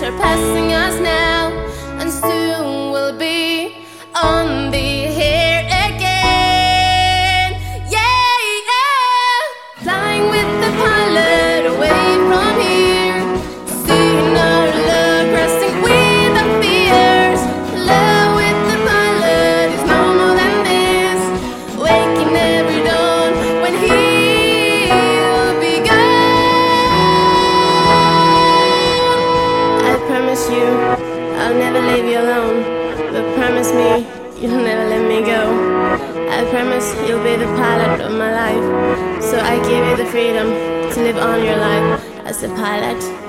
surpassing us now, and soon we'll be on the air again. Yeah, yeah. Flying with the pilot away from here, seeing our love resting with our fears. Love with the pilot is no more than this, waking every dawn when he'll be gone. I promise you I'll never leave you alone, but promise me you'll never let me go. I promise you'll be the pilot of my life, so I give you the freedom to live on your life as the pilot